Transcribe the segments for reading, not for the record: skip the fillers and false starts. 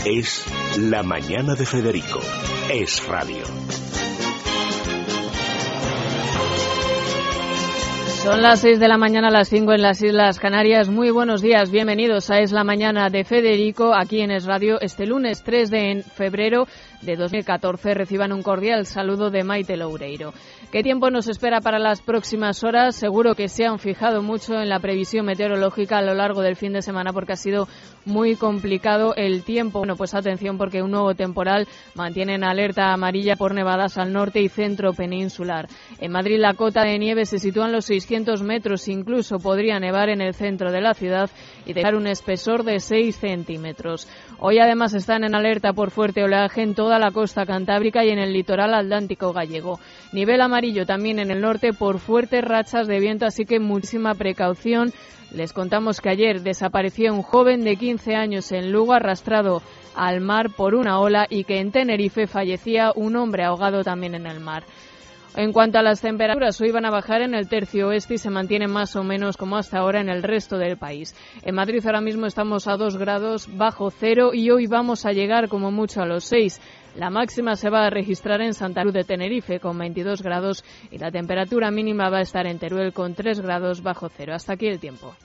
Es La Mañana de Federico. Es radio. Son las 6 de la mañana, las 5 en las Islas Canarias. Muy buenos días, bienvenidos a Es la Mañana de Federico, aquí en Es Radio. Este lunes 3 de febrero de 2014 reciban un cordial saludo de Maite Loureiro. ¿Qué tiempo nos espera para las próximas horas? Seguro que se han fijado mucho en la previsión meteorológica a lo largo del fin de semana porque ha sido muy complicado el tiempo. Bueno, pues atención porque un nuevo temporal mantiene en alerta amarilla por nevadas al norte y centro peninsular. En Madrid la cota de nieve se sitúa en los 600 metros, incluso podría nevar en el centro de la ciudad y dejar un espesor de 6 centímetros. Hoy además están en alerta por fuerte oleaje en toda la costa cantábrica y en el litoral atlántico gallego. Nivel amarillo también en el norte por fuertes rachas de viento, así que muchísima precaución. Les contamos que ayer desapareció un joven de 15 años en Lugo arrastrado al mar por una ola y que en Tenerife fallecía un hombre ahogado también en el mar. En cuanto a las temperaturas, hoy van a bajar en el tercio oeste y se mantienen más o menos como hasta ahora en el resto del país. En Madrid ahora mismo estamos a 2 grados bajo cero y hoy vamos a llegar como mucho a los 6. La máxima se va a registrar en Santa Cruz de Tenerife con 22 grados y la temperatura mínima va a estar en Teruel con 3 grados bajo cero. Hasta aquí el tiempo.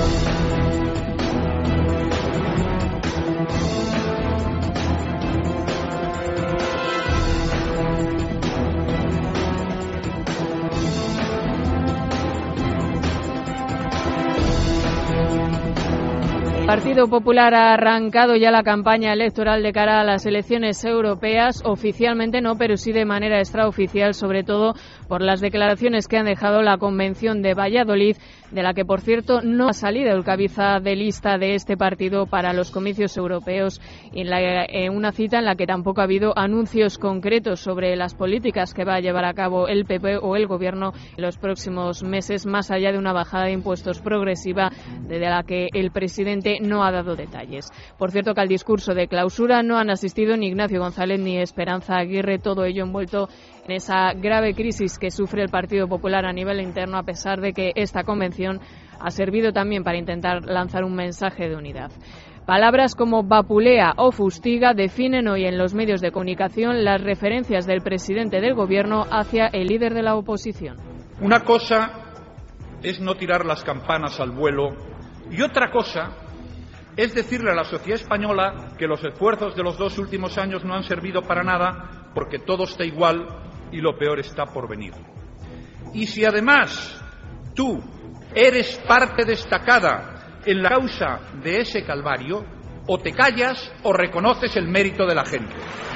El Partido Popular ha arrancado ya la campaña electoral de cara a las elecciones europeas, oficialmente no, pero sí de manera extraoficial, sobre todo por las declaraciones que han dejado la Convención de Valladolid, de la que, por cierto, no ha salido el cabeza de lista de este partido para los comicios europeos, en una cita en la que tampoco ha habido anuncios concretos sobre las políticas que va a llevar a cabo el PP o el Gobierno en los próximos meses, más allá de una bajada de impuestos progresiva de la que el presidente no ha dado detalles. Por cierto, que al discurso de clausura no han asistido ni Ignacio González ni Esperanza Aguirre, todo ello envuelto en esa grave crisis que sufre el Partido Popular a nivel interno, a pesar de que esta convención ha servido también para intentar lanzar un mensaje de unidad. Palabras como vapulea o fustiga definen hoy en los medios de comunicación las referencias del presidente del Gobierno hacia el líder de la oposición. Una cosa es no tirar las campanas al vuelo y otra cosa es decirle a la sociedad española que los esfuerzos de los 2 últimos años no han servido para nada porque todo está igual y lo peor está por venir. Y si además tú eres parte destacada en la causa de ese calvario, o te callas o reconoces el mérito de la gente.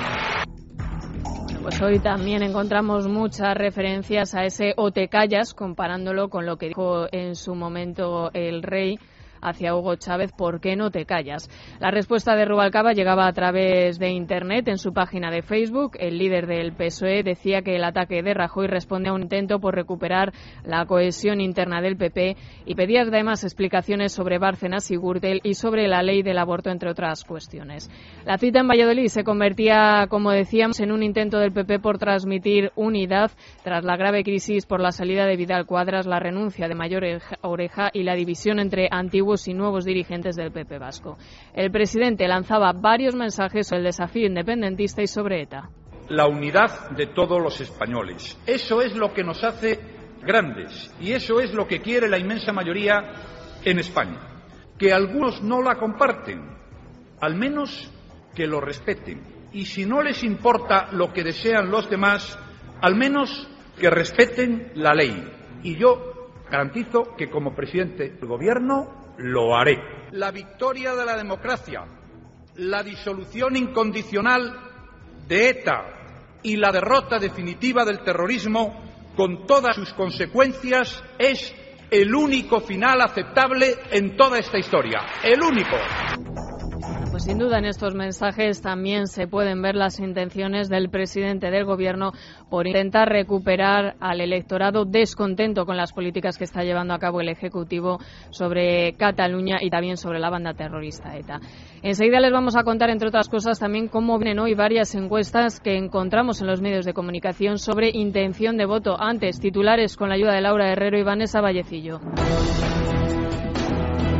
Pues hoy también encontramos muchas referencias a ese o te callas, comparándolo con lo que dijo en su momento el rey hacia Hugo Chávez, ¿por qué no te callas? La respuesta de Rubalcaba llegaba a través de Internet. En su página de Facebook, el líder del PSOE decía que el ataque de Rajoy responde a un intento por recuperar la cohesión interna del PP y pedía además explicaciones sobre Bárcenas y Gürtel y sobre la ley del aborto, entre otras cuestiones. La cita en Valladolid se convertía, como decíamos, en un intento del PP por transmitir unidad tras la grave crisis por la salida de Vidal Quadras, la renuncia de Mayor Oreja y la división entre antiguos y nuevos dirigentes del PP vasco. El presidente lanzaba varios mensajes sobre el desafío independentista y sobre ETA. La unidad de todos los españoles. Eso es lo que nos hace grandes y eso es lo que quiere la inmensa mayoría en España. Que algunos no la comparten, al menos que lo respeten. Y si no les importa lo que desean los demás, al menos que respeten la ley. Y yo garantizo que como presidente del Gobierno lo haré. La victoria de la democracia, la disolución incondicional de ETA y la derrota definitiva del terrorismo, con todas sus consecuencias, es el único final aceptable en toda esta historia. El único. Pues sin duda en estos mensajes también se pueden ver las intenciones del presidente del Gobierno por intentar recuperar al electorado descontento con las políticas que está llevando a cabo el Ejecutivo sobre Cataluña y también sobre la banda terrorista ETA. Enseguida les vamos a contar, entre otras cosas, también cómo vienen hoy varias encuestas que encontramos en los medios de comunicación sobre intención de voto. Antes, titulares con la ayuda de Laura Herrero y Vanessa Vallecillo.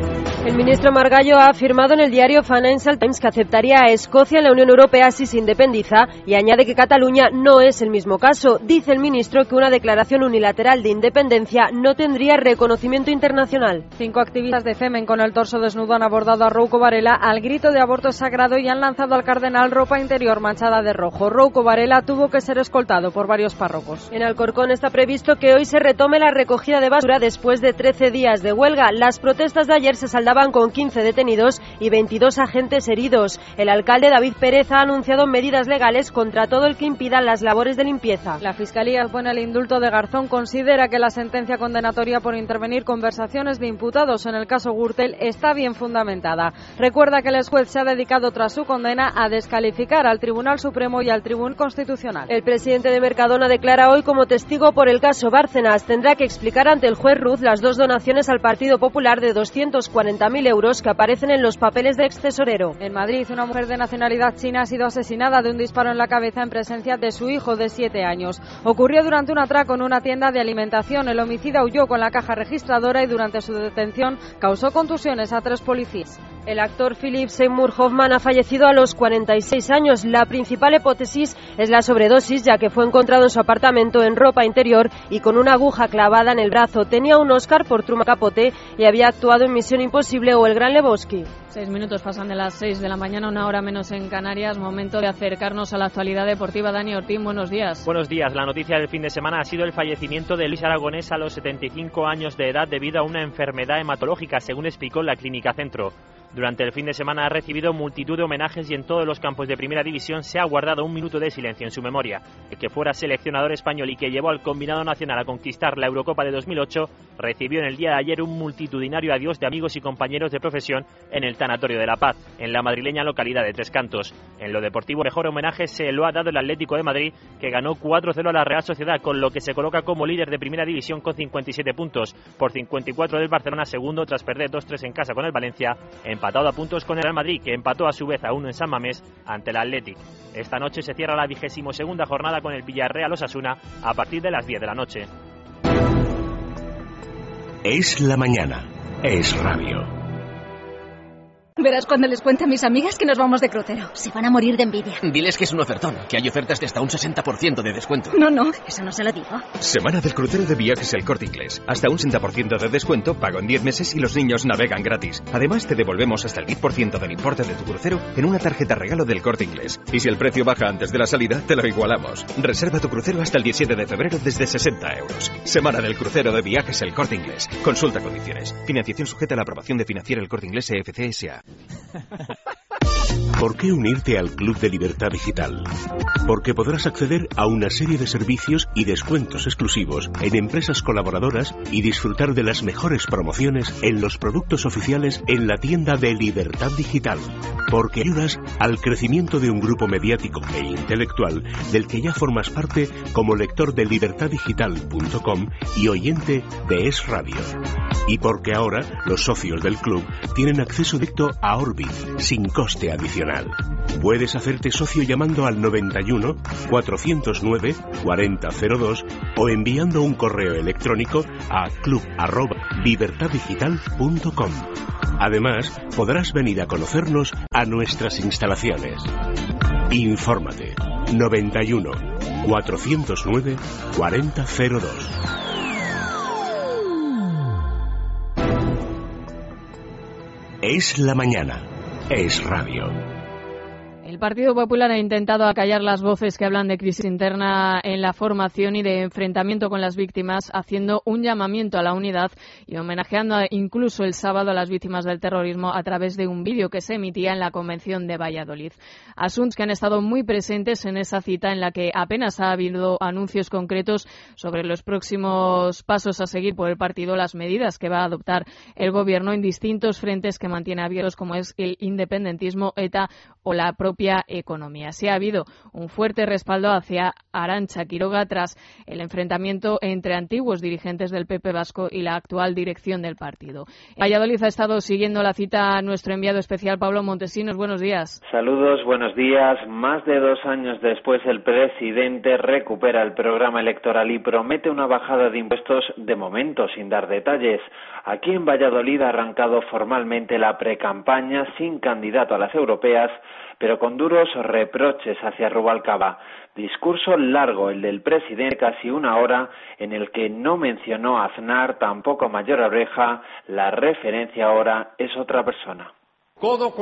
El ministro Margallo ha afirmado en el diario Financial Times que aceptaría a Escocia en la Unión Europea si se independiza y añade que Cataluña no es el mismo caso. Dice el ministro que una declaración unilateral de independencia no tendría reconocimiento internacional. 5 activistas de Femen con el torso desnudo han abordado a Rouco Varela al grito de aborto sagrado y han lanzado al cardenal ropa interior manchada de rojo. Rouco Varela tuvo que ser escoltado por varios párrocos. En Alcorcón está previsto que hoy se retome la recogida de basura después de 13 días de huelga. Las protestas de ayer se saldaban con 15 detenidos y 22 agentes heridos. El alcalde David Pérez ha anunciado medidas legales contra todo el que impida las labores de limpieza. La Fiscalía pone el indulto de Garzón. Considera que la sentencia condenatoria por intervenir conversaciones de imputados en el caso Gürtel está bien fundamentada. Recuerda que el juez se ha dedicado tras su condena a descalificar al Tribunal Supremo y al Tribunal Constitucional. El presidente de Mercadona declara hoy como testigo por el caso Bárcenas. Tendrá que explicar ante el juez Ruz las 2 donaciones al Partido Popular de 240.000 euros que aparecen en los papeles de extesorero. En Madrid, una mujer de nacionalidad china ha sido asesinada de un disparo en la cabeza en presencia de su hijo de 7 años. Ocurrió durante un atraco en una tienda de alimentación. El homicida huyó con la caja registradora y durante su detención causó contusiones a 3 policías. El actor Philip Seymour Hoffman ha fallecido a los 46 años. La principal hipótesis es la sobredosis, ya que fue encontrado en su apartamento en ropa interior y con una aguja clavada en el brazo. Tenía un Oscar por Truman Capote y había actuado en Misión Imposible o El Gran Lebowski. 6 minutos pasan de las 6 de la mañana, una hora menos en Canarias. Momento de acercarnos a la actualidad deportiva. Dani Ortín, buenos días. Buenos días. La noticia del fin de semana ha sido el fallecimiento de Luis Aragonés a los 75 años de edad debido a una enfermedad hematológica, según explicó la Clínica Centro. Durante el fin de semana ha recibido multitud de homenajes y en todos los campos de primera división se ha guardado un minuto de silencio en su memoria. El que fuera seleccionador español y que llevó al combinado nacional a conquistar la Eurocopa de 2008 recibió en el día de ayer un multitudinario adiós de amigos y compañeros de profesión en el Tanatorio de la Paz, en la madrileña localidad de Tres Cantos. En lo deportivo, mejor homenaje se lo ha dado el Atlético de Madrid, que ganó 4-0 a la Real Sociedad, con lo que se coloca como líder de primera división con 57 puntos, por 54 del Barcelona, segundo tras perder 2-3 en casa con el Valencia, empatado a puntos con el Real Madrid, que empató a su vez a 1 en San Mamés ante el Athletic. Esta noche se cierra la 22ª jornada con el Villarreal Osasuna a partir de las 10 de la noche. Es la mañana. Es radio. Verás cuando les cuente a mis amigas que nos vamos de crucero. Se van a morir de envidia. Diles que es un ofertón, que hay ofertas de hasta un 60% de descuento. No, eso no se lo digo. Semana del crucero de Viajes El Corte Inglés. Hasta un 60% de descuento, pago en 10 meses y los niños navegan gratis. Además, te devolvemos hasta el 10% del importe de tu crucero en una tarjeta regalo del Corte Inglés. Y si el precio baja antes de la salida, te lo igualamos. Reserva tu crucero hasta el 17 de febrero desde 60 euros. Semana del crucero de Viajes El Corte Inglés. Consulta condiciones. Financiación sujeta a la aprobación de Financiera El Corte Inglés EFC S.A. ¿Por qué unirte al Club de Libertad Digital? Porque podrás acceder a una serie de servicios y descuentos exclusivos en empresas colaboradoras y disfrutar de las mejores promociones en los productos oficiales en la tienda de Libertad Digital. Porque ayudas al crecimiento de un grupo mediático e intelectual del que ya formas parte como lector de libertaddigital.com y oyente de Es Radio. Y porque ahora los socios del club tienen acceso directo a Orbit sin coste adicional. Puedes hacerte socio llamando al 91 409 4002 o enviando un correo electrónico a club@libertaddigital.com. Además, podrás venir a conocernos a nuestras instalaciones. Infórmate 91 409 4002. Es la mañana. Es radio. El Partido Popular ha intentado acallar las voces que hablan de crisis interna en la formación y de enfrentamiento con las víctimas, haciendo un llamamiento a la unidad y homenajeando incluso el sábado a las víctimas del terrorismo a través de un vídeo que se emitía en la Convención de Valladolid. Asuntos que han estado muy presentes en esa cita en la que apenas ha habido anuncios concretos sobre los próximos pasos a seguir por el partido, las medidas que va a adoptar el Gobierno en distintos frentes que mantiene abiertos, como es el independentismo, ETA o la propia propia economía. Sí ha habido un fuerte respaldo hacia Arantxa Quiroga tras el enfrentamiento entre antiguos dirigentes del PP vasco y la actual dirección del partido. En Valladolid ha estado siguiendo la cita a nuestro enviado especial Pablo Montesinos. Buenos días. Saludos, buenos días. Más de 2 años después, el presidente recupera el programa electoral y promete una bajada de impuestos, de momento sin dar detalles. Aquí en Valladolid ha arrancado formalmente la precampaña sin candidato a las europeas, pero con duros reproches hacia Rubalcaba. Discurso largo el del presidente, casi 1 hora, en el que no mencionó a Aznar, tampoco a Mayor Oreja. La referencia ahora es otra persona. Codo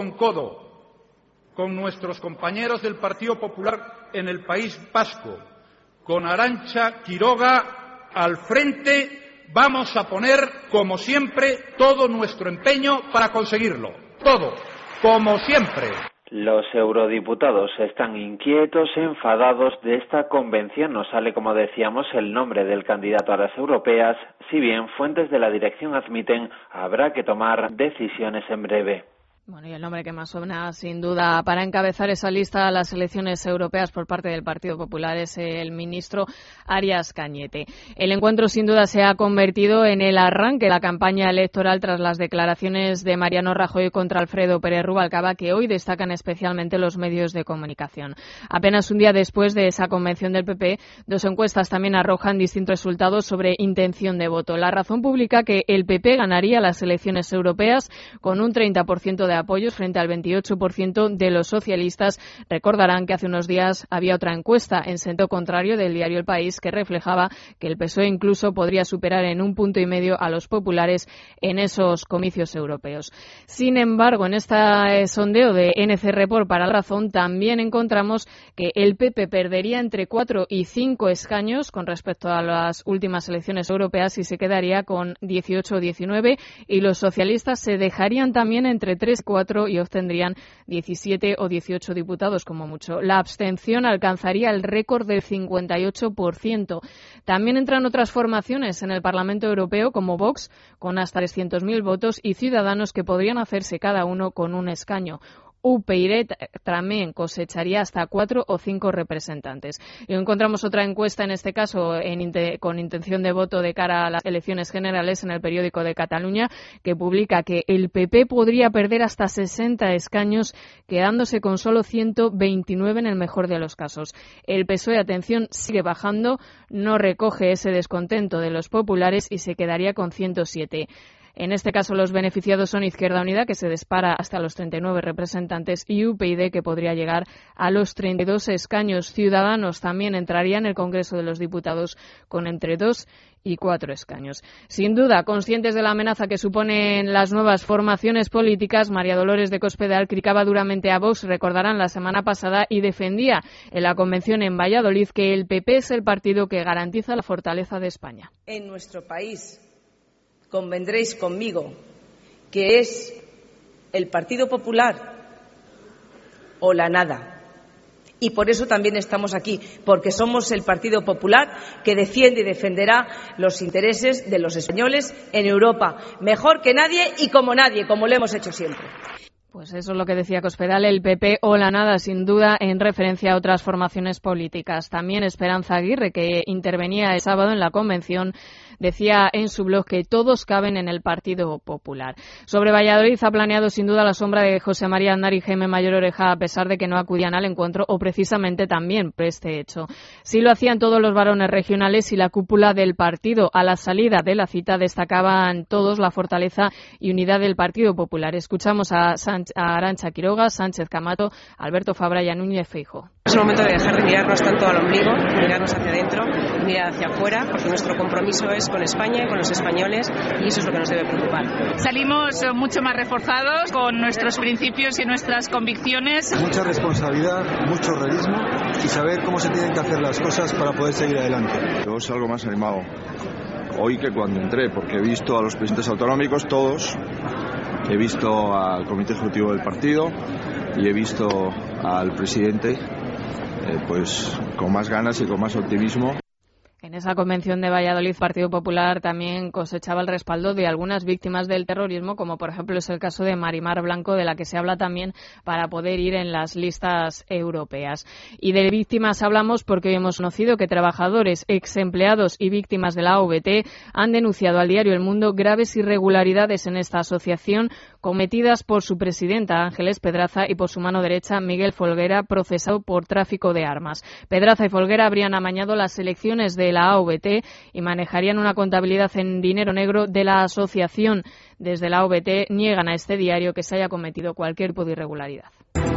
con nuestros compañeros del Partido Popular en el País Vasco, con Arantxa Quiroga al frente, vamos a poner, como siempre, todo nuestro empeño para conseguirlo. Todo, como siempre. Los eurodiputados están inquietos, enfadados de esta convención. No sale, como decíamos, el nombre del candidato a las europeas, si bien fuentes de la dirección admiten habrá que tomar decisiones en breve. Bueno, y el nombre que más suena, sin duda, para encabezar esa lista a las elecciones europeas por parte del Partido Popular es el ministro Arias Cañete. El encuentro, sin duda, se ha convertido en el arranque de la campaña electoral tras las declaraciones de Mariano Rajoy contra Alfredo Pérez Rubalcaba, que hoy destacan especialmente los medios de comunicación. Apenas un día después de esa convención del PP, 2 encuestas también arrojan distintos resultados sobre intención de voto. La Razón publica que el PP ganaría las elecciones europeas con un 30% de apoyos frente al 28% de los socialistas. Recordarán que hace unos días había otra encuesta en sentido contrario del diario El País que reflejaba que el PSOE incluso podría superar en 1,5 puntos a los populares en esos comicios europeos. Sin embargo, en este sondeo de NC Report para La Razón también encontramos que el PP perdería entre 4 y 5 escaños con respecto a las últimas elecciones europeas y se quedaría con 18 o 19, y los socialistas se dejarían también entre 3 y 4 y obtendrían 17 o 18 diputados como mucho. La abstención alcanzaría el récord del 58%. También entran otras formaciones en el Parlamento Europeo como Vox, con hasta 300.000 votos, y Ciudadanos, que podrían hacerse cada uno con un escaño. UPyD también cosecharía hasta 4 o 5 representantes. Y encontramos otra encuesta, en este caso con intención de voto de cara a las elecciones generales, en el Periódico de Cataluña, que publica que el PP podría perder hasta 60 escaños, quedándose con solo 129 en el mejor de los casos. El PSOE, atención, sigue bajando, no recoge ese descontento de los populares y se quedaría con 107. En este caso, los beneficiados son Izquierda Unida, que se dispara hasta los 39 representantes, y UPyD, que podría llegar a los 32 escaños. Ciudadanos también entraría en el Congreso de los Diputados con entre 2 y 4 escaños. Sin duda, conscientes de la amenaza que suponen las nuevas formaciones políticas, María Dolores de Cospedal criticaba duramente a Vox, recordarán, la semana pasada, y defendía en la convención en Valladolid que el PP es el partido que garantiza la fortaleza de España. En nuestro país, convendréis conmigo que es el Partido Popular o la nada. Y por eso también estamos aquí, porque somos el Partido Popular que defiende y defenderá los intereses de los españoles en Europa, mejor que nadie y como nadie, como lo hemos hecho siempre. Pues eso es lo que decía Cospedal, el PP o la nada, sin duda, en referencia a otras formaciones políticas. También Esperanza Aguirre, que intervenía el sábado en la convención, decía en su blog que todos caben en el Partido Popular. Sobre Valladolid ha planeado sin duda la sombra de José María Aznar y Jaime Mayor Oreja, a pesar de que no acudían al encuentro, o precisamente también por este hecho. Sí lo hacían todos los varones regionales y la cúpula del partido. A la salida de la cita destacaban todos la fortaleza y unidad del Partido Popular. Escuchamos a Arantxa Quiroga, Sánchez Camacho, Alberto Fabra y a Núñez Feijóo. Es el momento de dejar de mirarnos tanto al ombligo, mirarnos hacia adentro, mirar hacia afuera, porque nuestro compromiso es con España y con los españoles, y eso es lo que nos debe preocupar. Salimos mucho más reforzados con nuestros principios y nuestras convicciones. Mucha responsabilidad, mucho realismo y saber cómo se tienen que hacer las cosas para poder seguir adelante. Yo salgo más animado hoy que cuando entré, porque he visto a los presidentes autonómicos, todos, he visto al comité ejecutivo del partido y he visto al presidente pues con más ganas y con más optimismo. En esa convención de Valladolid, el Partido Popular también cosechaba el respaldo de algunas víctimas del terrorismo, como por ejemplo es el caso de Marimar Blanco, de la que se habla también para poder ir en las listas europeas. Y de víctimas hablamos porque hoy hemos conocido que trabajadores, exempleados y víctimas de la AVT han denunciado al diario El Mundo graves irregularidades en esta asociación cometidas por su presidenta Ángeles Pedraza y por su mano derecha Miguel Folguera, procesado por tráfico de armas. Pedraza y Folguera habrían amañado las elecciones de la AVT y manejarían una contabilidad en dinero negro de la asociación. Desde la AVT niegan a este diario que se haya cometido cualquier tipo de irregularidad.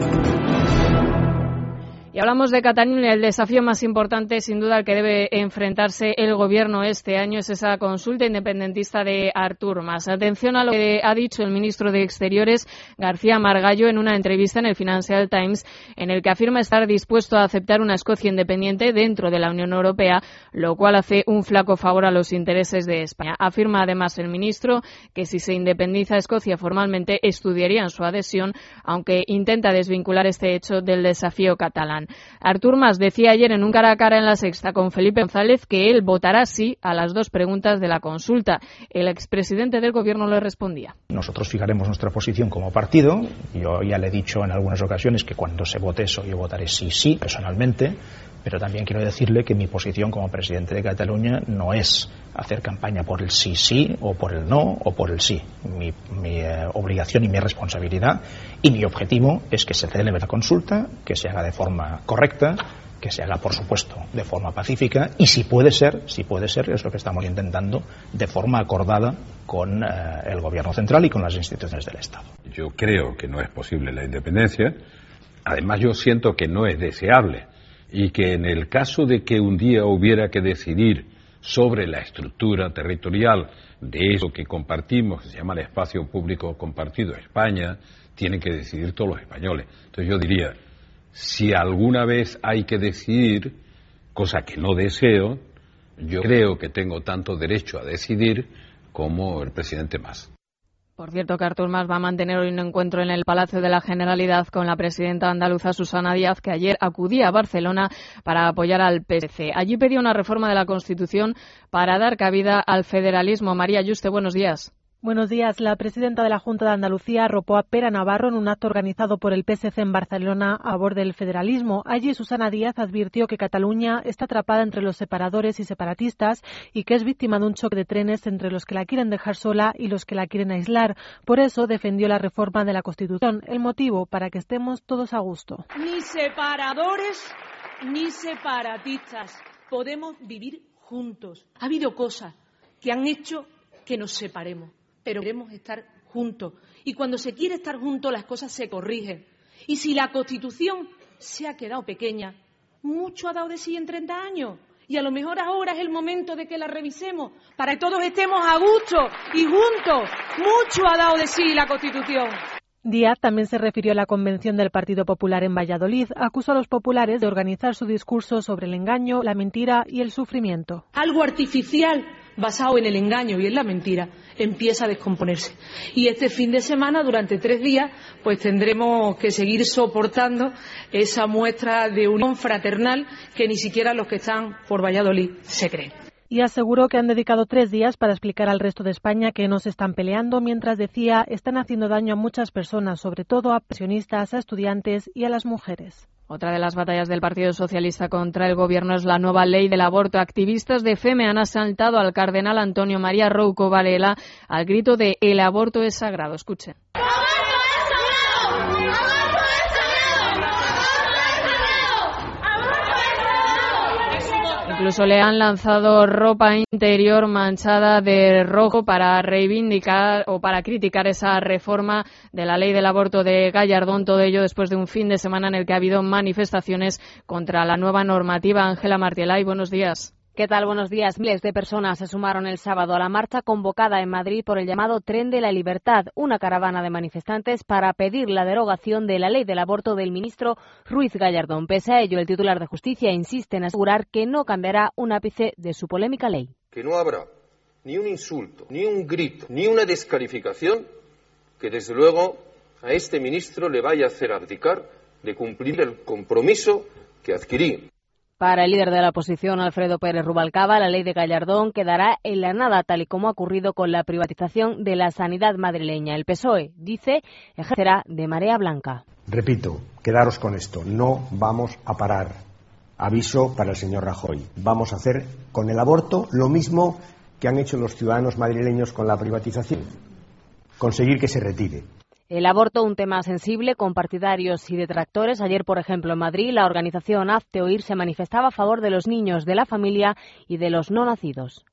Y hablamos de Cataluña. El desafío más importante, sin duda, al que debe enfrentarse el Gobierno este año es esa consulta independentista de Artur Mas. Atención a lo que ha dicho el ministro de Exteriores, García Margallo, en una entrevista en el Financial Times, en el que afirma estar dispuesto a aceptar una Escocia independiente dentro de la Unión Europea, lo cual hace un flaco favor a los intereses de España. Afirma además el ministro que si se independiza Escocia formalmente estudiarían su adhesión, aunque intenta desvincular este hecho del desafío catalán. Artur Mas decía ayer en un cara a cara en La Sexta con Felipe González que él votará sí a las dos preguntas de la consulta. El expresidente del Gobierno le respondía. Nosotros fijaremos nuestra posición como partido. Yo ya le he dicho en algunas ocasiones que cuando se vote eso yo votaré sí personalmente, pero también quiero decirle que mi posición como presidente de Cataluña no es hacer campaña por el sí o por el no o por el sí. Mi obligación y mi responsabilidad y mi objetivo es que se celebre la consulta, que se haga de forma correcta, que se haga, por supuesto, de forma pacífica y si puede ser, es lo que estamos intentando, de forma acordada con el Gobierno central y con las instituciones del Estado. Yo creo que no es posible la independencia. Además, yo siento que no es deseable y que en el caso de que un día hubiera que decidir sobre la estructura territorial de eso que compartimos, que se llama el espacio público compartido España, tienen que decidir todos los españoles. Entonces yo diría, si alguna vez hay que decidir, cosa que no deseo, yo creo que tengo tanto derecho a decidir como el presidente Mas. Por cierto, que Artur Mas va a mantener hoy un encuentro en el Palacio de la Generalidad con la presidenta andaluza Susana Díaz, que ayer acudía a Barcelona para apoyar al PSC. Allí pedía una reforma de la Constitución para dar cabida al federalismo. María Yuste, buenos días. Buenos días. La presidenta de la Junta de Andalucía arropó a Pere Navarro en un acto organizado por el PSC en Barcelona a favor del federalismo. Allí Susana Díaz advirtió que Cataluña está atrapada entre los separadores y separatistas y que es víctima de un choque de trenes entre los que la quieren dejar sola y los que la quieren aislar. Por eso defendió la reforma de la Constitución. El motivo, para que estemos todos a gusto. Ni separadores ni separatistas. Podemos vivir juntos. Ha habido cosas que han hecho que nos separemos, pero queremos estar juntos. Y cuando se quiere estar juntos, las cosas se corrigen. Y si la Constitución se ha quedado pequeña, mucho ha dado de sí en 30 años. Y a lo mejor ahora es el momento de que la revisemos, para que todos estemos a gusto y juntos. Mucho ha dado de sí la Constitución. Díaz también se refirió a la convención del Partido Popular en Valladolid. Acusó a los populares de organizar su discurso sobre el engaño, la mentira y el sufrimiento. Algo artificial basado en el engaño y en la mentira empieza a descomponerse. Y este fin de semana, durante 3 días, pues tendremos que seguir soportando esa muestra de unión fraternal que ni siquiera los que están por Valladolid se creen. Y aseguró que han dedicado 3 días para explicar al resto de España que no se están peleando, mientras decía están haciendo daño a muchas personas, sobre todo a pensionistas, a estudiantes y a las mujeres. Otra de las batallas del Partido Socialista contra el Gobierno es la nueva ley del aborto. Activistas de FEME han asaltado al cardenal Antonio María Rouco Varela al grito de «El aborto es sagrado». Escuchen. Incluso le han lanzado ropa interior manchada de rojo para reivindicar o para criticar esa reforma de la ley del aborto de Gallardón. Todo ello después de un fin de semana en el que ha habido manifestaciones contra la nueva normativa. Ángela Martielay, buenos días. ¿Qué tal? Buenos días. Miles de personas se sumaron el sábado a la marcha convocada en Madrid por el llamado Tren de la Libertad, una caravana de manifestantes para pedir la derogación de la ley del aborto del ministro Ruiz Gallardón. Pese a ello, el titular de Justicia insiste en asegurar que no cambiará un ápice de su polémica ley. Que no habrá ni un insulto, ni un grito, ni una descalificación que desde luego a este ministro le vaya a hacer abdicar de cumplir el compromiso que adquirí. Para el líder de la oposición, Alfredo Pérez Rubalcaba, la ley de Gallardón quedará en la nada, tal y como ha ocurrido con la privatización de la sanidad madrileña. El PSOE, dice, ejercerá de marea blanca. Repito, quedaros con esto, no vamos a parar. Aviso para el señor Rajoy. Vamos a hacer con el aborto lo mismo que han hecho los ciudadanos madrileños con la privatización. Conseguir que se retire. El aborto, un tema sensible con partidarios y detractores. Ayer, por ejemplo, en Madrid, la organización Hazte Oír se manifestaba a favor de los niños, de la familia y de los no nacidos.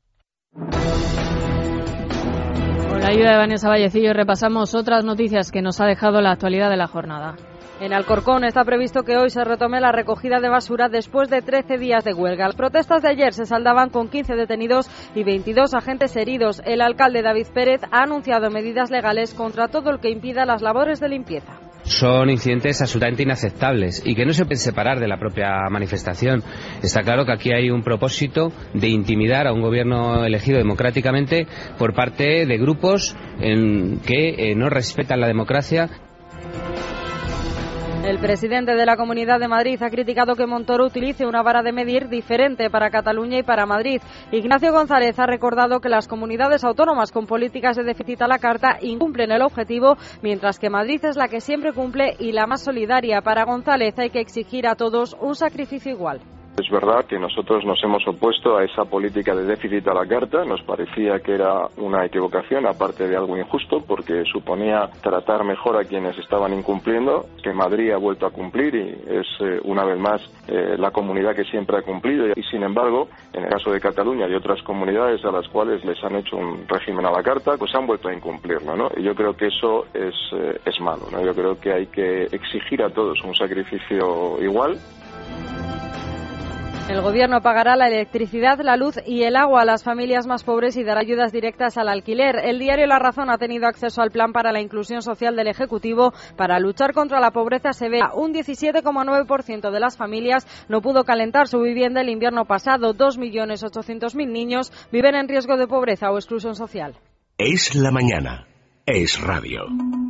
Con la ayuda de Vanessa Vallecillo repasamos otras noticias que nos ha dejado la actualidad de la jornada. En Alcorcón está previsto que hoy se retome la recogida de basura después de 13 días de huelga. Las protestas de ayer se saldaban con 15 detenidos y 22 agentes heridos. El alcalde David Pérez ha anunciado medidas legales contra todo el que impida las labores de limpieza. Son incidentes absolutamente inaceptables y que no se pueden separar de la propia manifestación. Está claro que aquí hay un propósito de intimidar a un gobierno elegido democráticamente por parte de grupos que no respetan la democracia. El presidente de la Comunidad de Madrid ha criticado que Montoro utilice una vara de medir diferente para Cataluña y para Madrid. Ignacio González ha recordado que las comunidades autónomas con políticas de déficit a la carta incumplen el objetivo, mientras que Madrid es la que siempre cumple y la más solidaria. Para González hay que exigir a todos un sacrificio igual. Es verdad que nosotros nos hemos opuesto a esa política de déficit a la carta, nos parecía que era una equivocación, aparte de algo injusto, porque suponía tratar mejor a quienes estaban incumpliendo, que Madrid ha vuelto a cumplir y es una vez más la comunidad que siempre ha cumplido, y sin embargo, en el caso de Cataluña y otras comunidades a las cuales les han hecho un régimen a la carta, pues han vuelto a incumplirlo, ¿no? Y yo creo que eso es malo, ¿no? Yo creo que hay que exigir a todos un sacrificio igual. El Gobierno pagará la electricidad, la luz y el agua a las familias más pobres y dará ayudas directas al alquiler. El diario La Razón ha tenido acceso al plan para la inclusión social del Ejecutivo para luchar contra la pobreza severa. Un 17,9% de las familias no pudo calentar su vivienda el invierno pasado. 2.800.000 niños viven en riesgo de pobreza o exclusión social. Es la mañana. Es radio.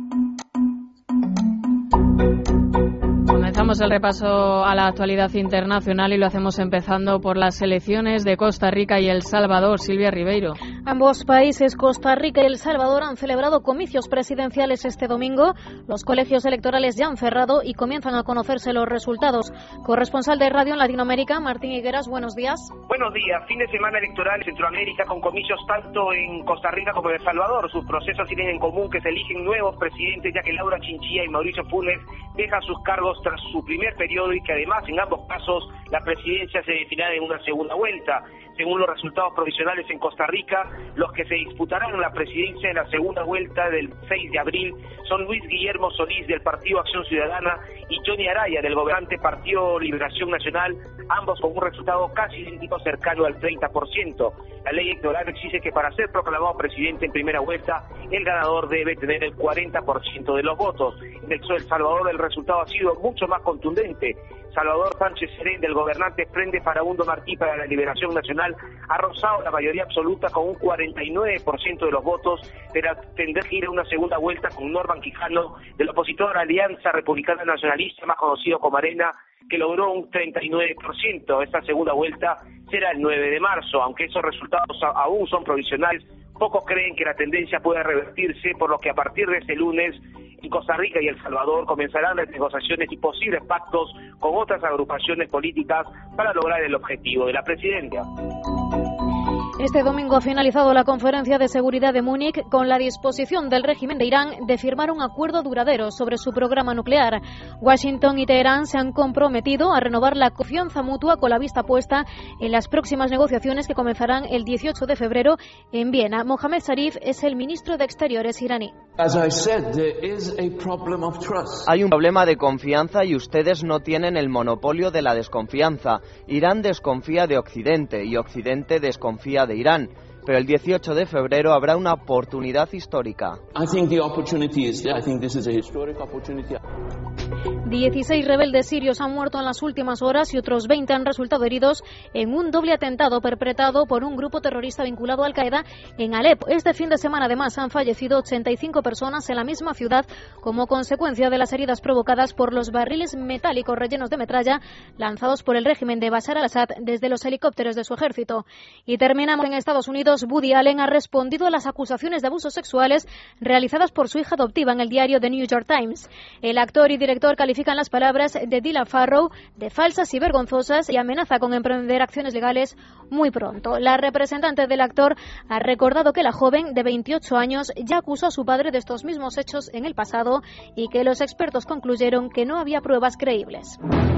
Comenzamos el repaso a la actualidad internacional y lo hacemos empezando por las elecciones de Costa Rica y El Salvador. Silvia Ribeiro. Ambos países, Costa Rica y El Salvador, han celebrado comicios presidenciales este domingo. Los colegios electorales ya han cerrado y comienzan a conocerse los resultados. Corresponsal de Radio en Latinoamérica, Martín Higueras, buenos días. Buenos días. Fin de semana electoral en Centroamérica con comicios tanto en Costa Rica como en El Salvador. Sus procesos tienen en común que se eligen nuevos presidentes, ya que Laura Chinchilla y Mauricio Funes dejan sus cargos tras su primer periodo y que además en ambos casos la presidencia se definirá en una segunda vuelta. Según los resultados provisionales en Costa Rica, los que se disputarán la presidencia en la segunda vuelta del 6 de abril son Luis Guillermo Solís del Partido Acción Ciudadana y Johnny Araya del gobernante Partido Liberación Nacional, ambos con un resultado casi idéntico cercano al 30%. La ley electoral exige que para ser proclamado presidente en primera vuelta, el ganador debe tener el 40% de los votos. En El Salvador el resultado ha sido mucho más contundente. Salvador Sánchez Serén, del gobernante Frente Farabundo Martí para la Liberación Nacional, ha rozado la mayoría absoluta con un 49% de los votos, pero tendrá que ir a una segunda vuelta con Norman Quijano, del opositor Alianza Republicana Nacionalista, más conocido como Arena, que logró un 39%. Esta segunda vuelta será el 9 de marzo, aunque esos resultados aún son provisionales. Pocos creen que la tendencia pueda revertirse, por lo que a partir de este lunes en Costa Rica y El Salvador comenzarán las negociaciones y posibles pactos con otras agrupaciones políticas para lograr el objetivo de la presidencia. Este domingo ha finalizado la conferencia de seguridad de Múnich con la disposición del régimen de Irán de firmar un acuerdo duradero sobre su programa nuclear. Washington y Teherán se han comprometido a renovar la confianza mutua con la vista puesta en las próximas negociaciones que comenzarán el 18 de febrero en Viena. Mohammad Zarif es el ministro de Exteriores iraní. Hay un problema de confianza y ustedes no tienen el monopolio de la desconfianza. Irán desconfía de Occidente y Occidente desconfía de Irán, pero el 18 de febrero habrá una oportunidad histórica. 16 rebeldes sirios han muerto en las últimas horas y otros 20 han resultado heridos en un doble atentado perpetrado por un grupo terrorista vinculado a Al-Qaeda en Alepo. Este fin de semana, además, han fallecido 85 personas en la misma ciudad como consecuencia de las heridas provocadas por los barriles metálicos rellenos de metralla lanzados por el régimen de Bashar al-Assad desde los helicópteros de su ejército. Y terminamos en Estados Unidos. Woody Allen ha respondido a las acusaciones de abusos sexuales realizadas por su hija adoptiva en el diario The New York Times. El actor y director califican las palabras de Dylan Farrow de falsas y vergonzosas y amenaza con emprender acciones legales muy pronto. La representante del actor ha recordado que la joven de 28 años ya acusó a su padre de estos mismos hechos en el pasado y que los expertos concluyeron que no había pruebas creíbles.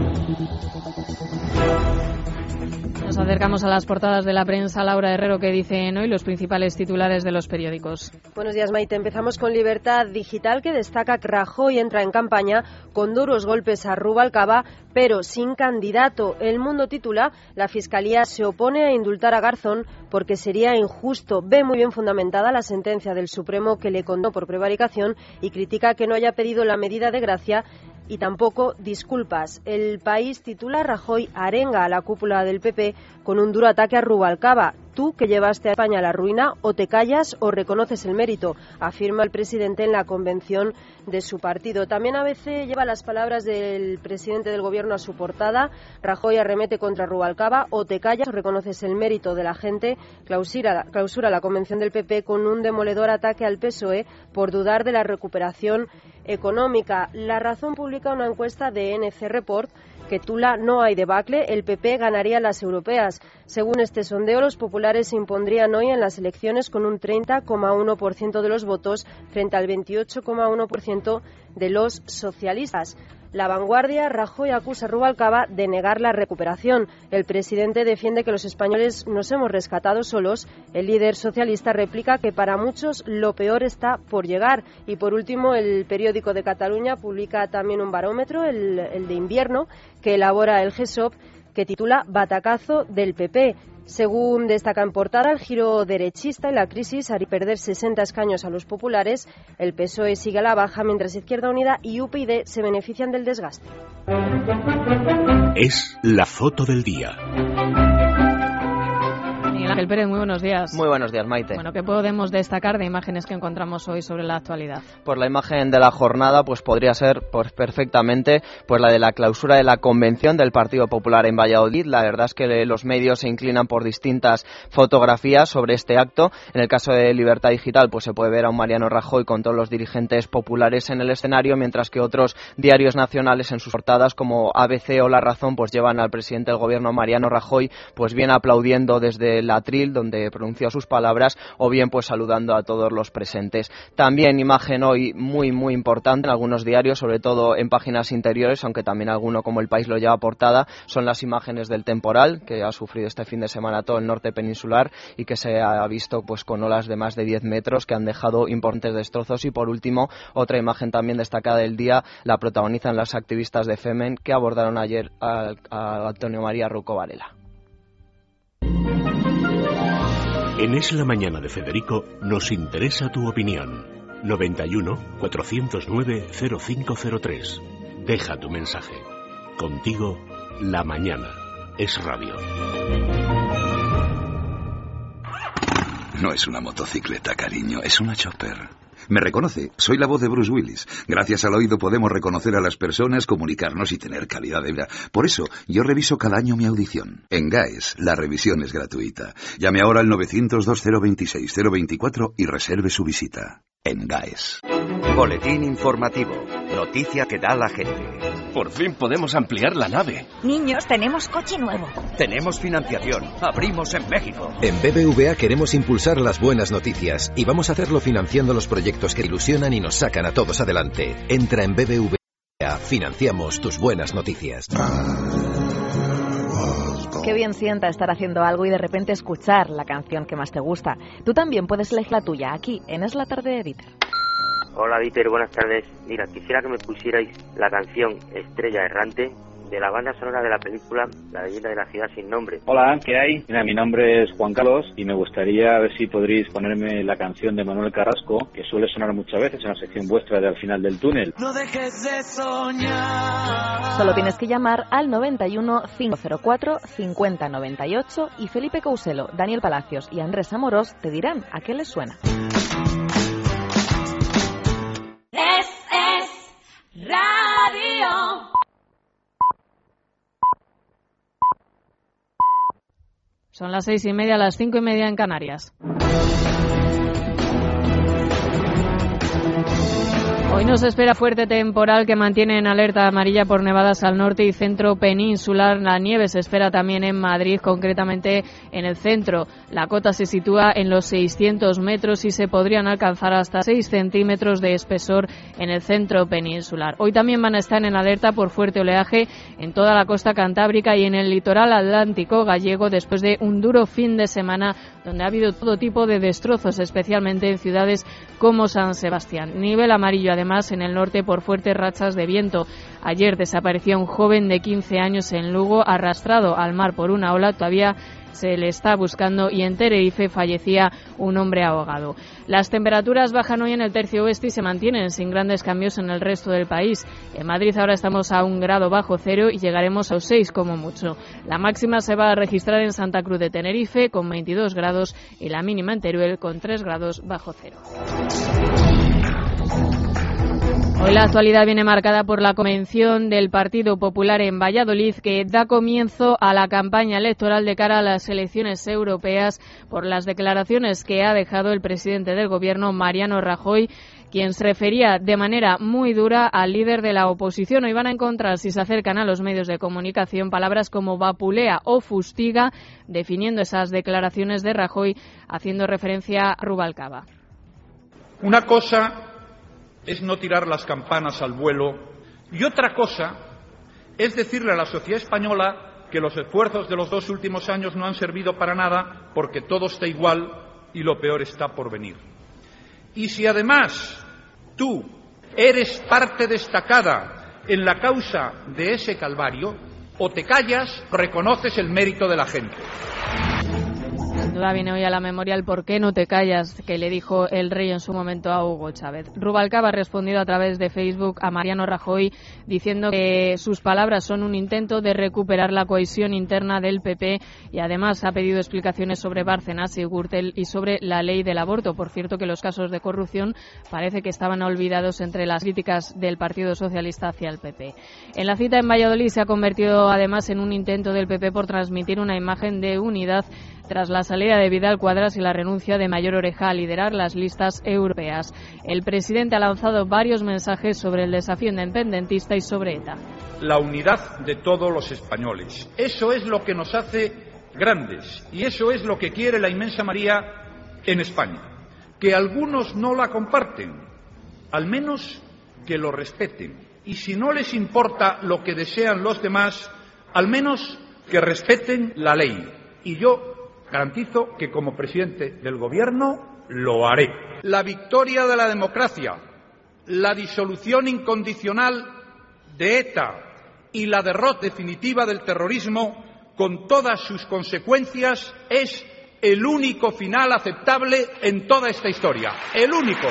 Nos acercamos a las portadas de la prensa. Laura Herrero, ¿qué dicen hoy los principales titulares de los periódicos? Buenos días, Maite. Empezamos con Libertad Digital, que destaca que Rajoy entra en campaña con duros golpes a Rubalcaba, pero sin candidato. El Mundo titula: la Fiscalía se opone a indultar a Garzón porque sería injusto. Ve muy bien fundamentada la sentencia del Supremo que le condenó por prevaricación y critica que no haya pedido la medida de gracia y tampoco disculpas. El País titula: Rajoy arenga a la cúpula del PP con un duro ataque a Rubalcaba. Tú, que llevaste a España a la ruina, o te callas o reconoces el mérito, afirma el presidente en la convención de su partido. También ABC lleva las palabras del presidente del gobierno a su portada. Rajoy arremete contra Rubalcaba: o te callas o reconoces el mérito de la gente. Clausura la convención del PP con un demoledor ataque al PSOE por dudar de la recuperación económica. La Razón publica una encuesta de NC Report que titula: no hay debacle, el PP ganaría las europeas. Según este sondeo, los populares se impondrían hoy en las elecciones con un 30,1% de los votos frente al 28,1% de los socialistas. La Vanguardia: Rajoy acusa a Rubalcaba de negar la recuperación. El presidente defiende que los españoles nos hemos rescatado solos. El líder socialista replica que para muchos lo peor está por llegar. Y por último, el periódico de Cataluña publica también un barómetro, el de invierno, que elabora el GESOP, que titula: Batacazo del PP. Según destaca en portada, el giro derechista y la crisis haría perder 60 escaños a los populares. El PSOE sigue a la baja, mientras Izquierda Unida y UPyD se benefician del desgaste. Es la foto del día. Miguel Ángel Pérez, muy buenos días. Muy buenos días, Maite. Bueno, ¿qué podemos destacar de imágenes que encontramos hoy sobre la actualidad? Pues la imagen de la jornada pues podría ser perfectamente pues la de la clausura de la convención del Partido Popular en Valladolid. La verdad es que los medios se inclinan por distintas fotografías sobre este acto. En el caso de Libertad Digital pues se puede ver a un Mariano Rajoy con todos los dirigentes populares en el escenario, mientras que otros diarios nacionales en sus portadas como ABC o La Razón pues llevan al presidente del gobierno, Mariano Rajoy, pues bien aplaudiendo desde el atril donde pronunció sus palabras, o bien pues saludando a todos los presentes. También imagen hoy muy importante en algunos diarios, sobre todo en páginas interiores, aunque también alguno como El País lo lleva a portada, son las imágenes del temporal que ha sufrido este fin de semana todo el norte peninsular y que se ha visto pues con olas de más de 10 metros que han dejado importantes destrozos. Y por último, otra imagen también destacada del día la protagonizan las activistas de Femen que abordaron ayer a Antonio María Rouco Varela. En Es la Mañana de Federico nos interesa tu opinión. 91 409 0503. Deja tu mensaje. Contigo, La Mañana. Es radio. No es una motocicleta, cariño, es una chopper. Me reconoce, soy la voz de Bruce Willis. Gracias al oído podemos reconocer a las personas, comunicarnos y tener calidad de vida. Por eso, yo reviso cada año mi audición. En GAES, la revisión es gratuita. Llame ahora al 900-226-024 y reserve su visita. En GAES. Boletín informativo. Noticia que da la gente. Por fin podemos ampliar la nave. Niños, tenemos coche nuevo. Tenemos financiación. Abrimos en México. En BBVA queremos impulsar las buenas noticias y vamos a hacerlo financiando los proyectos que ilusionan y nos sacan a todos adelante. Entra en BBVA. Financiamos tus buenas noticias. Qué bien sienta estar haciendo algo y de repente escuchar la canción que más te gusta. Tú también puedes elegir la tuya aquí en Es la Tarde de Dieter. Hola Dieter, buenas tardes. Mira, quisiera que me pusierais la canción Estrella Errante de la banda sonora de la película La leyenda de la ciudad sin nombre. Hola, ¿qué hay? Mira, mi nombre es Juan Carlos y me gustaría ver si podréis ponerme la canción de Manuel Carrasco, que suele sonar muchas veces en la sección vuestra de Al final del túnel. No dejes de soñar. Solo tienes que llamar al 91 504 50 98 y Felipe Couselo, Daniel Palacios y Andrés Amorós te dirán a qué les suena. Es radio. Son las 6:30, las 5:30 en Canarias. Hoy nos espera fuerte temporal que mantiene en alerta amarilla por nevadas al norte y centro peninsular. La nieve se espera también en Madrid, concretamente en el centro. La cota se sitúa en los 600 metros y se podrían alcanzar hasta 6 centímetros de espesor en el centro peninsular. Hoy también van a estar en alerta por fuerte oleaje en toda la costa cantábrica y en el litoral atlántico gallego después de un duro fin de semana donde ha habido todo tipo de destrozos, especialmente en ciudades como San Sebastián. Nivel amarillo además en el norte por fuertes rachas de viento. Ayer desapareció un joven de 15 años en Lugo, arrastrado al mar por una ola. Todavía se le está buscando, y en Tenerife fallecía un hombre ahogado. Las temperaturas bajan hoy en el tercio oeste y se mantienen sin grandes cambios en el resto del país. En Madrid ahora estamos a 1 grado bajo cero y llegaremos a 6 como mucho. La máxima se va a registrar en Santa Cruz de Tenerife con 22 grados y la mínima en Teruel con 3 grados bajo cero. Hoy la actualidad viene marcada por la convención del Partido Popular en Valladolid, que da comienzo a la campaña electoral de cara a las elecciones europeas por las declaraciones que ha dejado el presidente del Gobierno, Mariano Rajoy, quien se refería de manera muy dura al líder de la oposición. Hoy van a encontrar, si se acercan a los medios de comunicación, palabras como vapulea o fustiga, definiendo esas declaraciones de Rajoy, haciendo referencia a Rubalcaba. Una cosa es no tirar las campanas al vuelo y otra cosa es decirle a la sociedad española que los esfuerzos de los 2 últimos años no han servido para nada porque todo está igual y lo peor está por venir. Y si además tú eres parte destacada en la causa de ese calvario, o te callas, reconoces el mérito de la gente. Sin duda viene hoy a la memoria el por qué no te callas, que le dijo el rey en su momento a Hugo Chávez. Rubalcaba ha respondido a través de Facebook a Mariano Rajoy diciendo que sus palabras son un intento de recuperar la cohesión interna del PP y además ha pedido explicaciones sobre Bárcenas y Gürtel y sobre la ley del aborto. Por cierto, que los casos de corrupción parece que estaban olvidados entre las críticas del Partido Socialista hacia el PP. En la cita en Valladolid se ha convertido además en un intento del PP por transmitir una imagen de unidad tras la salida de Vidal Quadras y la renuncia de Mayor Oreja a liderar las listas europeas. El presidente ha lanzado varios mensajes sobre el desafío independentista y sobre ETA. La unidad de todos los españoles. Eso es lo que nos hace grandes y eso es lo que quiere la inmensa mayoría en España. Que algunos no la comparten, al menos que lo respeten. Y si no les importa lo que desean los demás, al menos que respeten la ley. Y yo garantizo que como presidente del Gobierno lo haré. La victoria de la democracia, la disolución incondicional de ETA y la derrota definitiva del terrorismo, con todas sus consecuencias, es el único final aceptable en toda esta historia. El único.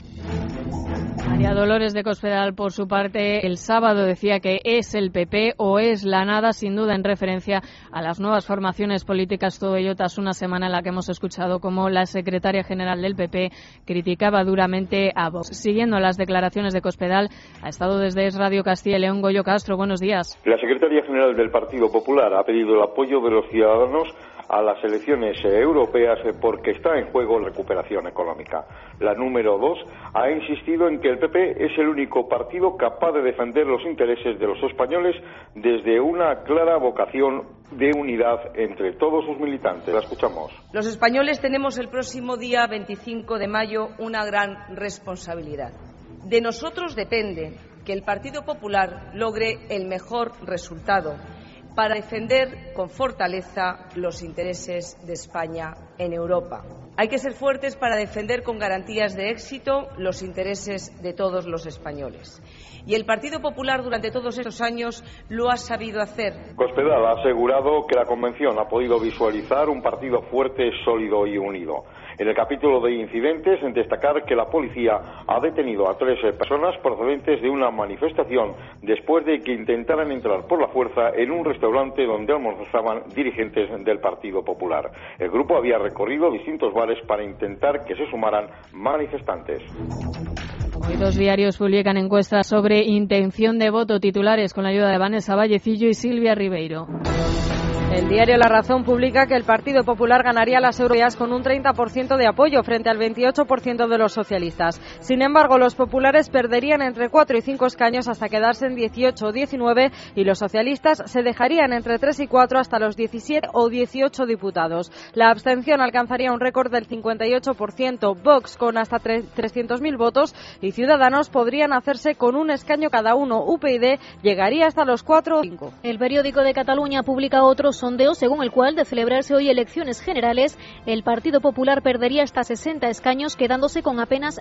María Dolores de Cospedal, por su parte, el sábado decía que es el PP o es la nada, sin duda en referencia a las nuevas formaciones políticas, todo ello tras una semana en la que hemos escuchado como la secretaria general del PP criticaba duramente a Vox. Siguiendo las declaraciones de Cospedal, ha estado desde Es Radio Castilla y León Goyo Castro. Buenos días. La secretaria general del Partido Popular ha pedido el apoyo de los ciudadanos a las elecciones europeas porque está en juego la recuperación económica. La número 2 ha insistido en que el PP es el único partido capaz de defender los intereses de los españoles desde una clara vocación de unidad entre todos sus militantes. La escuchamos. Los españoles tenemos el próximo día 25 de mayo una gran responsabilidad. De nosotros depende que el Partido Popular logre el mejor resultado para defender con fortaleza los intereses de España en Europa. Hay que ser fuertes para defender con garantías de éxito los intereses de todos los españoles. Y el Partido Popular durante todos estos años lo ha sabido hacer. Cospedal ha asegurado que la Convención ha podido visualizar un partido fuerte, sólido y unido. En el capítulo de incidentes, en destacar que la policía ha detenido a 3 personas procedentes de una manifestación después de que intentaran entrar por la fuerza en un restaurante donde almorzaban dirigentes del Partido Popular. El grupo había recorrido distintos bares para intentar que se sumaran manifestantes. Hoy 2 diarios publican encuestas sobre intención de voto, titulares con la ayuda de Vanessa Vallecillo y Silvia Ribeiro. El diario La Razón publica que el Partido Popular ganaría las europeas con un 30% de apoyo frente al 28% de los socialistas. Sin embargo, los populares perderían entre 4 y 5 escaños hasta quedarse en 18 o 19 y los socialistas se dejarían entre 3 y 4 hasta los 17 o 18 diputados. La abstención alcanzaría un récord del 58%, Vox con hasta 300.000 votos y Ciudadanos podrían hacerse con un escaño cada uno. UPyD llegaría hasta los 4 o 5. El periódico de Cataluña publica otro sondeo según el cual, de celebrarse hoy elecciones generales, el Partido Popular perdería hasta 60 escaños, quedándose con apenas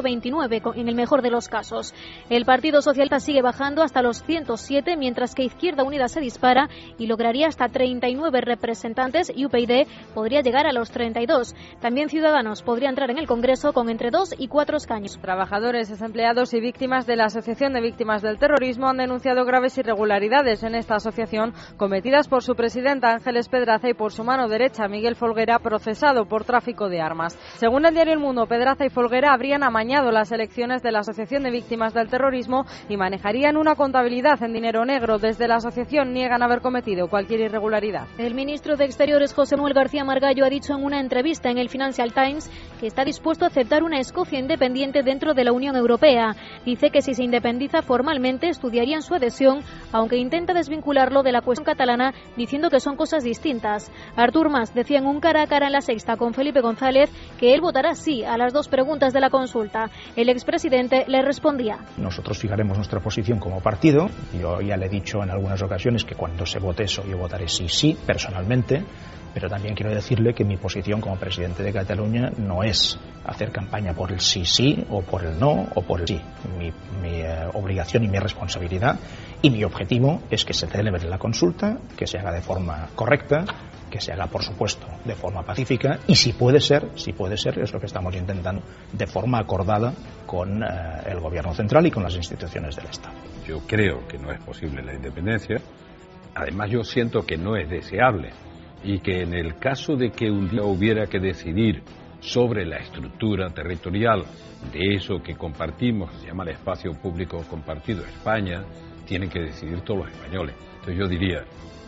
129 en el mejor de los casos. El Partido Socialista sigue bajando hasta los 107, mientras que Izquierda Unida se dispara y lograría hasta 39 representantes y UPyD podría llegar a los 32. También Ciudadanos podría entrar en el Congreso con entre 2 y 4 escaños. Trabajadores, desempleados y víctimas de la Asociación de Víctimas del Terrorismo han denunciado graves irregularidades en esta asociación cometidas por su presidenta Ángeles Pedraza y por su mano derecha Miguel Folguera, procesado por tráfico de armas. Según el diario El Mundo, Pedraza y Folguera habrían amañado las elecciones de la Asociación de Víctimas del Terrorismo y manejarían una contabilidad en dinero negro. Desde la asociación niegan haber cometido cualquier irregularidad. El ministro de Exteriores, José Manuel García Margallo, ha dicho en una entrevista en el Financial Times que está dispuesto a aceptar una Escocia independiente dentro de la Unión Europea. Dice que si se independiza formalmente estudiarían su adhesión, aunque intenta desvincularlo de la cuestión catalana, diciendo que son cosas distintas. Artur Mas decía en un cara a cara en La Sexta con Felipe González que él votará sí a las 2 preguntas de la consulta. El expresidente le respondía: nosotros fijaremos nuestra posición como partido. Yo ya le he dicho en algunas ocasiones que cuando se vote eso yo votaré sí, personalmente. Pero también quiero decirle que mi posición como presidente de Cataluña no es hacer campaña por el sí o por el no o por el sí. Mi obligación y mi responsabilidad y mi objetivo es que se celebre la consulta, que se haga de forma correcta, que se haga, por supuesto, de forma pacífica y si puede ser, es lo que estamos intentando, de forma acordada con el Gobierno central y con las instituciones del Estado. Yo creo que no es posible la independencia. Además, yo siento que no es deseable. Y que en el caso de que un día hubiera que decidir sobre la estructura territorial de eso que compartimos, se llama el espacio público compartido España, tienen que decidir todos los españoles. Entonces yo diría,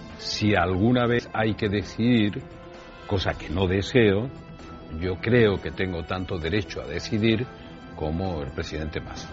si alguna vez hay que decidir, cosa que no deseo, yo creo que tengo tanto derecho a decidir como el presidente Mas.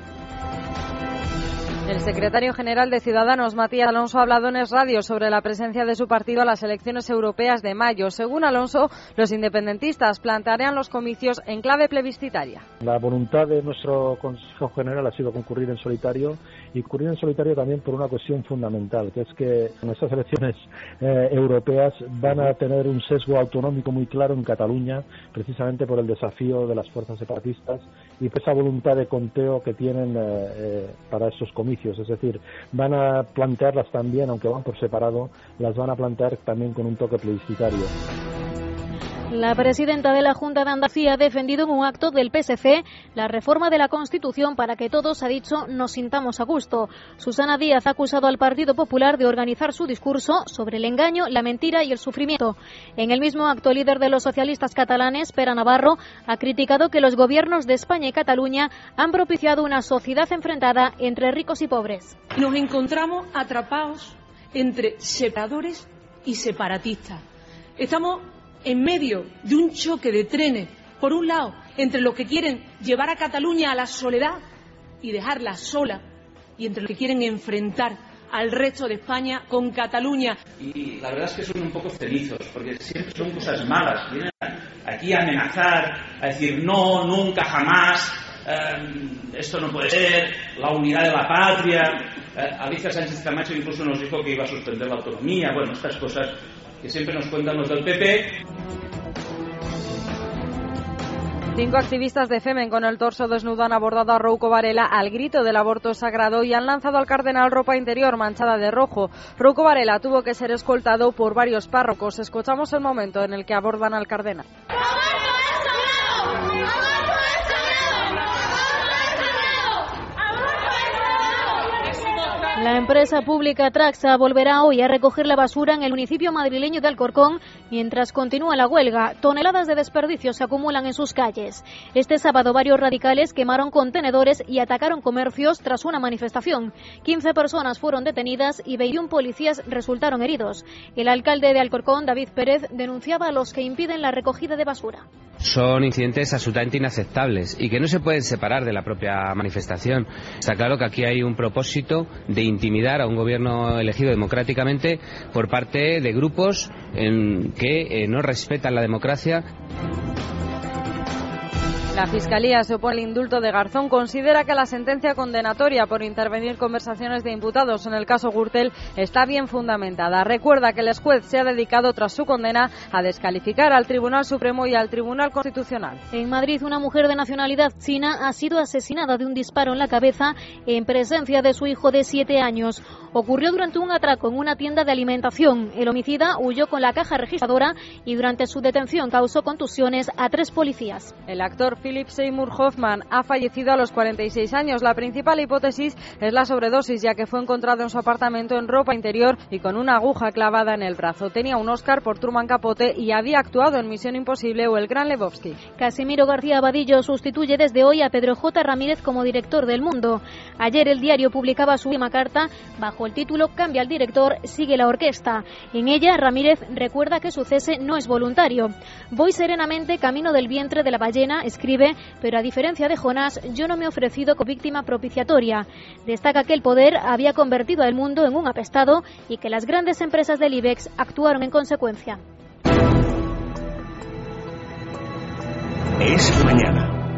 El secretario general de Ciudadanos, Matías Alonso, ha hablado en Es Radio sobre la presencia de su partido a las elecciones europeas de mayo. Según Alonso, los independentistas plantearían los comicios en clave plebiscitaria. La voluntad de nuestro Consejo General ha sido concurrir en solitario y concurrir en solitario también por una cuestión fundamental, que es que nuestras elecciones europeas van a tener un sesgo autonómico muy claro en Cataluña, precisamente por el desafío de las fuerzas separatistas y por esa voluntad de conteo que tienen para estos comicios. Es decir, van a plantearlas también, aunque van por separado, las van a plantear también con un toque plebiscitario. La presidenta de la Junta de Andalucía ha defendido en un acto del PSC la reforma de la Constitución para que todos, ha dicho, nos sintamos a gusto. Susana Díaz ha acusado al Partido Popular de organizar su discurso sobre el engaño, la mentira y el sufrimiento. En el mismo acto, el líder de los socialistas catalanes, Pere Navarro, ha criticado que los gobiernos de España y Cataluña han propiciado una sociedad enfrentada entre ricos y pobres. Nos encontramos atrapados entre separadores y separatistas. Estamos en medio de un choque de trenes, por un lado, entre los que quieren llevar a Cataluña a la soledad y dejarla sola, y entre los que quieren enfrentar al resto de España con Cataluña. Y la verdad es que son un poco cenizos, porque siempre son cosas malas. Vienen aquí a amenazar, a decir no, nunca, jamás, esto no puede ser, la unidad de la patria. Alicia Sánchez Camacho incluso nos dijo que iba a suspender la autonomía. Bueno, estas cosas que siempre nos cuentan los del PP. 5 activistas de Femen con el torso desnudo han abordado a Rouco Varela al grito del aborto sagrado y han lanzado al cardenal ropa interior manchada de rojo. Rouco Varela tuvo que ser escoltado por varios párrocos. Escuchamos el momento en el que abordan al cardenal. La empresa pública Traxa volverá hoy a recoger la basura en el municipio madrileño de Alcorcón mientras continúa la huelga. Toneladas de desperdicios se acumulan en sus calles. Este sábado varios radicales quemaron contenedores y atacaron comercios tras una manifestación. 15 personas fueron detenidas y 21 policías resultaron heridos. El alcalde de Alcorcón, David Pérez, denunciaba a los que impiden la recogida de basura. Son incidentes absolutamente inaceptables y que no se pueden separar de la propia manifestación. Está claro que aquí hay un propósito de intimidar a un gobierno elegido democráticamente por parte de grupos que no respetan la democracia. La Fiscalía se opone al indulto de Garzón. Considera que la sentencia condenatoria por intervenir conversaciones de imputados en el caso Gürtel está bien fundamentada. Recuerda que el juez se ha dedicado tras su condena a descalificar al Tribunal Supremo y al Tribunal Constitucional. En Madrid, una mujer de nacionalidad china ha sido asesinada de un disparo en la cabeza en presencia de su hijo de 7 años. Ocurrió durante un atraco en una tienda de alimentación. El homicida huyó con la caja registradora y durante su detención causó contusiones a 3 policías. El actor Philip Seymour Hoffman ha fallecido a los 46 años. La principal hipótesis es la sobredosis, ya que fue encontrado en su apartamento en ropa interior y con una aguja clavada en el brazo. Tenía un Oscar por Truman Capote y había actuado en Misión Imposible o El Gran Lebowski. Casimiro García Abadillo sustituye desde hoy a Pedro J. Ramírez como director del Mundo. Ayer el diario publicaba su última carta bajo el título "Cambia el director, sigue la orquesta". En ella, Ramírez recuerda que su cese no es voluntario. Voy serenamente camino del vientre de la ballena, escribe, pero a diferencia de Jonás, yo no me he ofrecido como víctima propiciatoria. Destaca que el poder había convertido al mundo en un apestado y que las grandes empresas del IBEX actuaron en consecuencia. Es mañana.